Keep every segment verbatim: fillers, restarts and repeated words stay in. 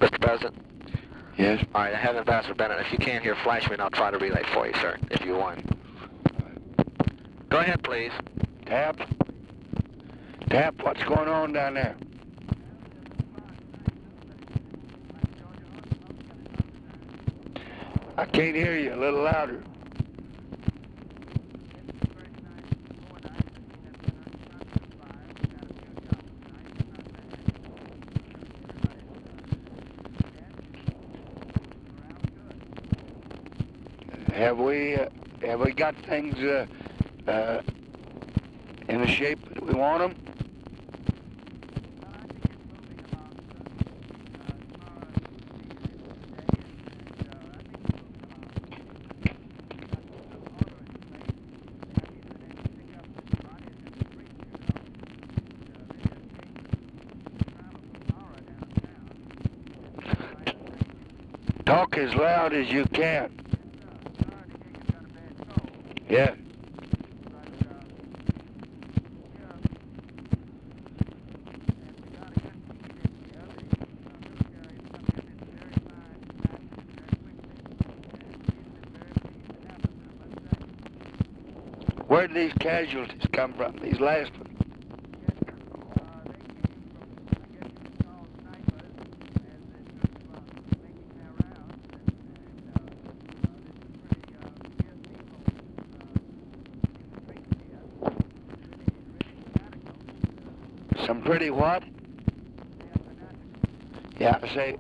Mister President? Yes? All right, I have Ambassador Bennett. If you can't hear, flash me and I'll try to relay for you, sir, if you want. Go ahead, please. Tap? Tap, what's going on down there? I can't hear you. A little louder. Have we uh, have we got things uh, uh, in the shape that we want them? Talk as loud as you can. Yeah. Where did these casualties come from, these last ones? Some pretty what? Yeah, I say.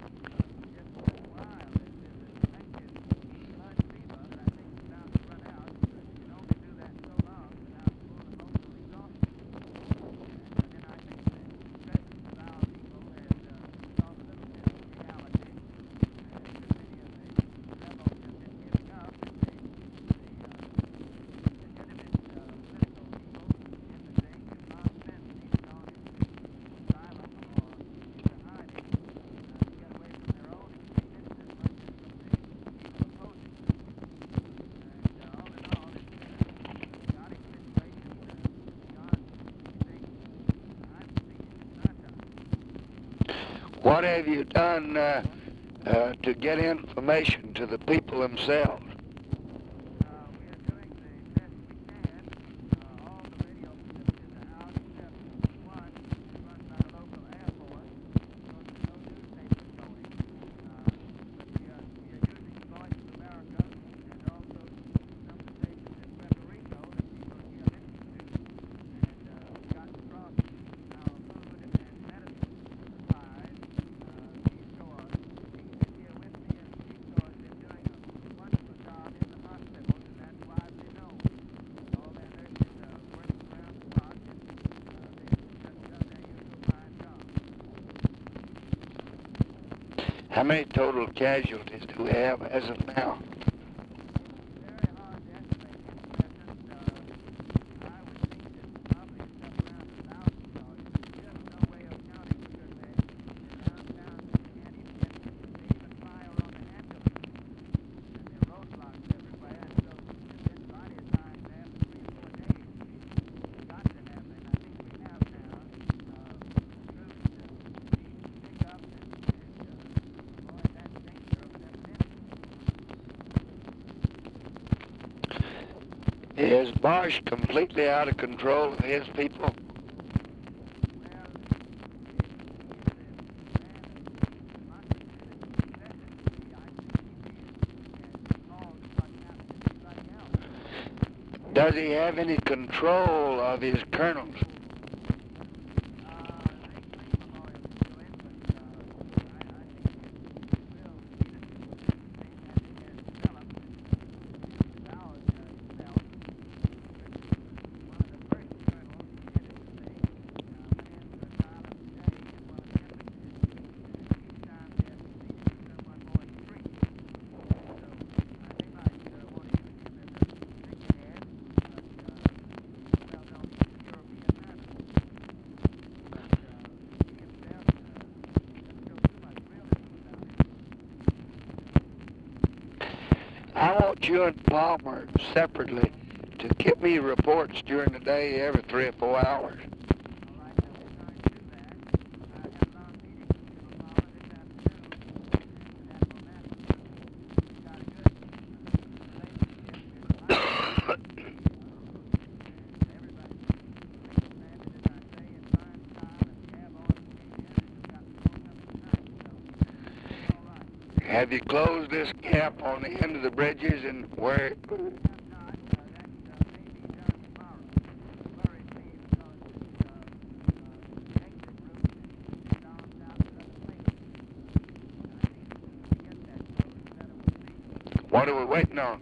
What have you done uh, uh, to get information to the people themselves? How many total casualties do we have as of now? Is Bosch completely out of control of his people? Does he have any control of his colonels? I want you and Palmer separately to give me reports during the day every three or four hours. Have you closed this gap on the end of the bridges and where? What are we waiting on?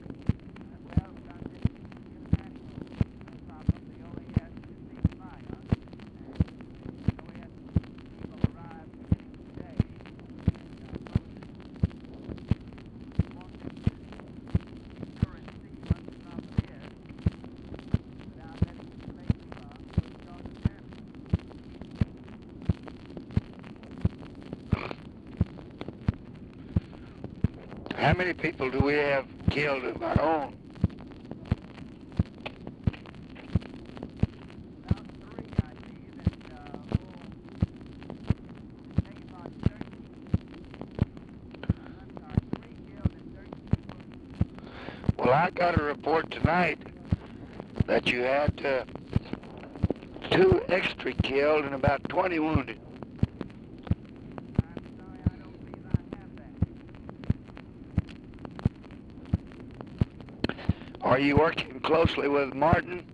How many people do we have killed of our own? Well, I got a report tonight that you had uh, two extra killed and about twenty wounded. Are you working closely with Martin?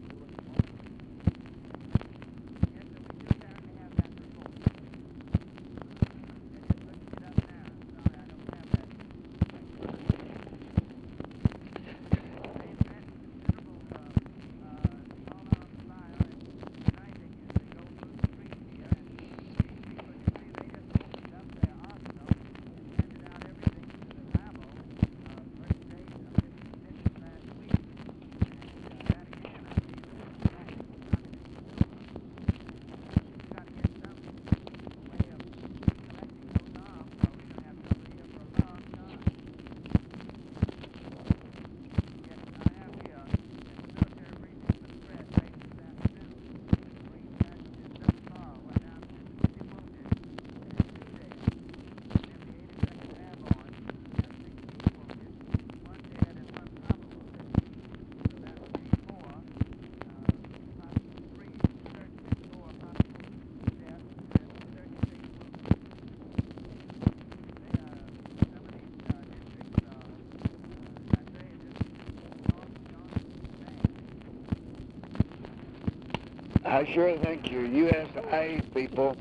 I sure think your U S A people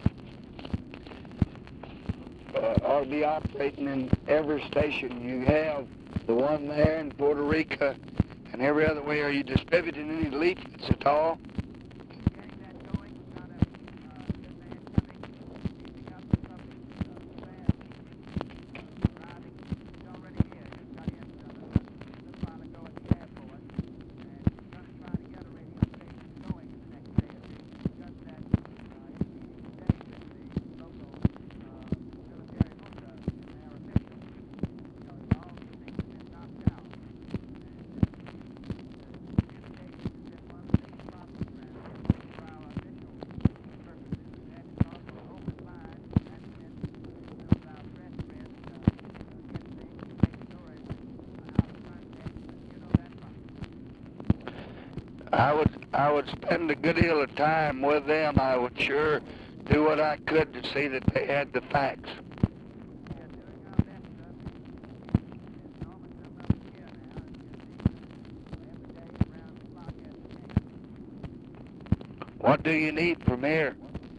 uh, ought to be operating in every station you have. The one there in Puerto Rico and every other way. Are you distributing any leaflets at all? I would I would spend a good deal of time with them. I would sure do what I could to see that they had the facts. What do you need from here?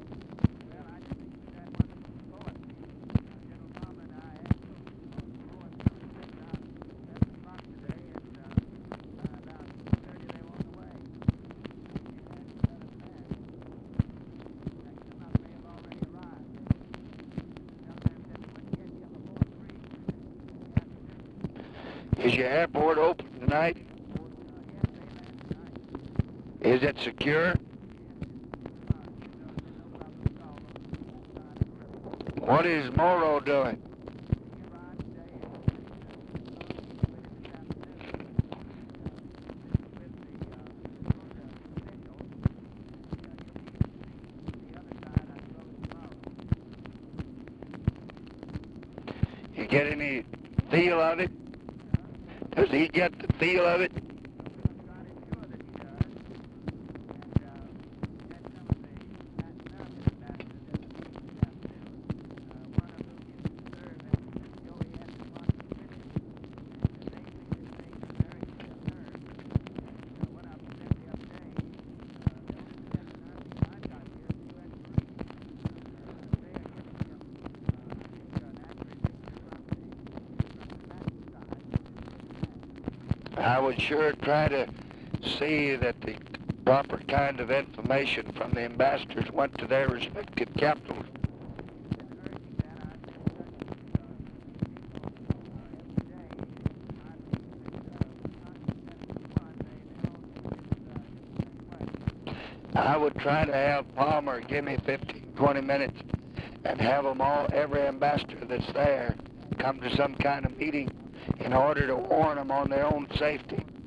Is your airport open tonight? Is it secure? What is Morrow doing? You get any feel of it? Does he get the feel of it? I would sure try to see that the proper kind of information from the ambassadors went to their respective capitals. I would try to have Palmer give me fifteen, twenty minutes and have them all, every ambassador that's there, come to some kind of meeting in order to warn them on their own safety.